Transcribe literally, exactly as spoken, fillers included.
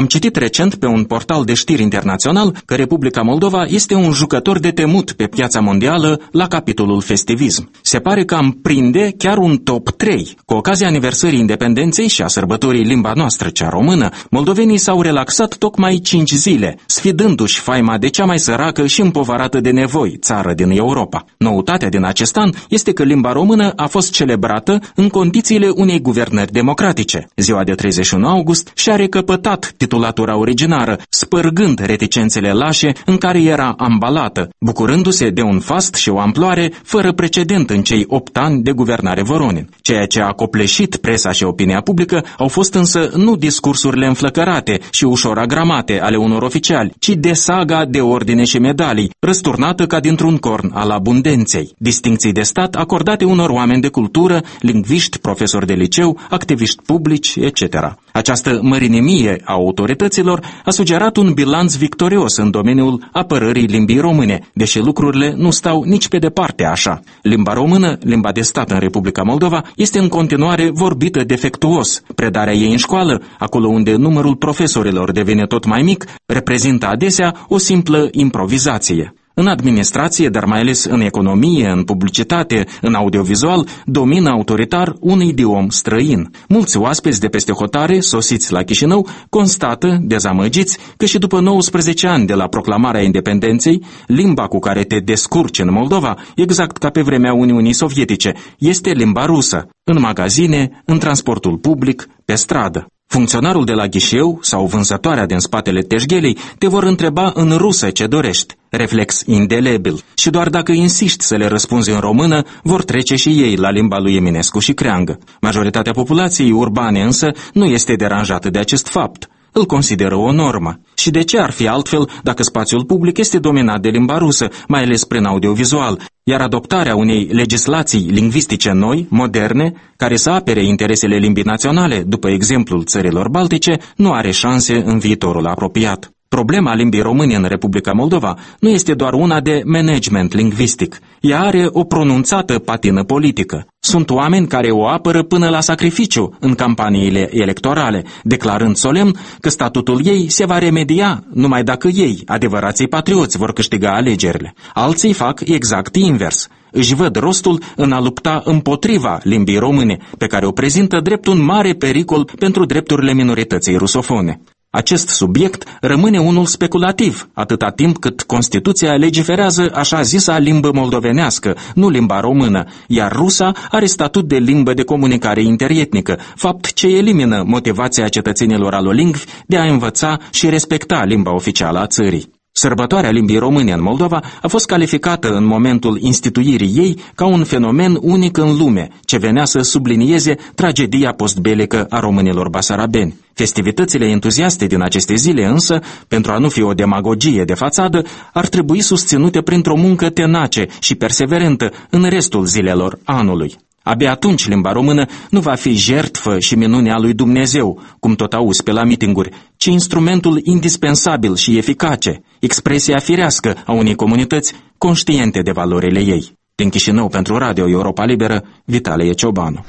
Am citit recent pe un portal de știri internațional că Republica Moldova este un jucător de temut pe piața mondială la capitolul festivism. Se pare că am prinde chiar un top trei. Cu ocazia aniversării independenței și a sărbătorii limba noastră, cea română, moldovenii s-au relaxat tocmai cinci zile, sfidându-și faima de cea mai săracă și împovărată de nevoi țară din Europa. Noutatea din acest an este că limba română a fost celebrată în condițiile unei guvernări democratice. Ziua de treizeci și unu august și-a recăpătat titulatura originară, spărgând reticențele lașe în care era ambalată, bucurându-se de un fast și o amploare fără precedent în cei opt ani de guvernare Voronin. Ceea ce a copleșit presa și opinia publică au fost însă nu discursurile înflăcărate și ușor agramate ale unor oficiali, ci de saga de ordine și medalii, răsturnată ca dintr-un corn al abundenței, distincții de stat acordate unor oameni de cultură, lingviști, profesori de liceu, activiști publici, et cetera. Această mărinimie a autorităților a sugerat un bilanț victorios în domeniul apărării limbii române, deși lucrurile nu stau nici pe departe așa. Limba română, limba de stat în Republica Moldova, este în continuare vorbită defectuos. Predarea ei în școală, acolo unde numărul profesorilor devine tot mai mic, reprezintă adesea o simplă improvizație. În administrație, dar mai ales în economie, în publicitate, în audiovizual, domină autoritar un idiom străin. Mulți oaspeți de peste hotare, sosiți la Chișinău, constată, dezamăgiți, că și după nouăsprezece ani de la proclamarea independenței, limba cu care te descurci în Moldova, exact ca pe vremea Uniunii Sovietice, este limba rusă, în magazine, în transportul public, pe stradă. Funcționarul de la ghișeu sau vânzătoarea din spatele teșghelei te vor întreba în rusă ce dorești, reflex indelebil, și doar dacă insiști să le răspunzi în română, vor trece și ei la limba lui Eminescu și creangă. Majoritatea populației urbane însă nu este deranjată de acest fapt. Îl consideră o normă. Și de ce ar fi altfel dacă spațiul public este dominat de limba rusă, mai ales prin audiovizual, iar adoptarea unei legislații lingvistice noi, moderne, care să apere interesele limbii naționale, după exemplul țărilor baltice, nu are șanse în viitorul apropiat. Problema limbii române în Republica Moldova nu este doar una de management lingvistic. Ea are o pronunțată patină politică. Sunt oameni care o apără până la sacrificiu în campaniile electorale, declarând solemn că statutul ei se va remedia numai dacă ei, adevărații patrioți, vor câștiga alegerile. Alții fac exact invers. Își văd rostul în a lupta împotriva limbii române, pe care o prezintă drept un mare pericol pentru drepturile minorității rusofone. Acest subiect rămâne unul speculativ, atâta timp cât Constituția legiferează așa zisa limbă moldovenească, nu limba română, iar rusa are statut de limbă de comunicare interietnică, fapt ce elimină motivația cetățenilor alolingvi de a învăța și respecta limba oficială a țării. Sărbătoarea limbii române în Moldova a fost calificată în momentul instituirii ei ca un fenomen unic în lume, ce venea să sublinieze tragedia postbelică a românilor basarabeni. Festivitățile entuziaste din aceste zile însă, pentru a nu fi o demagogie de fațadă, ar trebui susținute printr-o muncă tenace și perseverentă în restul zilelor anului. Abia atunci limba română nu va fi jertfă și minunea lui Dumnezeu, cum tot auzi pe la mitinguri, ci instrumentul indispensabil și eficace, expresia firească a unei comunități conștiente de valorile ei. Din Chișinău pentru Radio Europa Liberă, Vitalie Ciobanu.